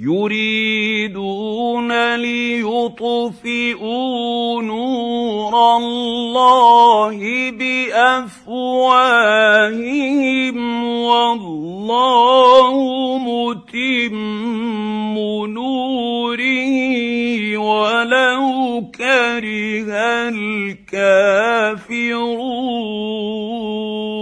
يريدون ليطفئوا نور الله بافواههم والله متم نوره ولو كره الكافرون.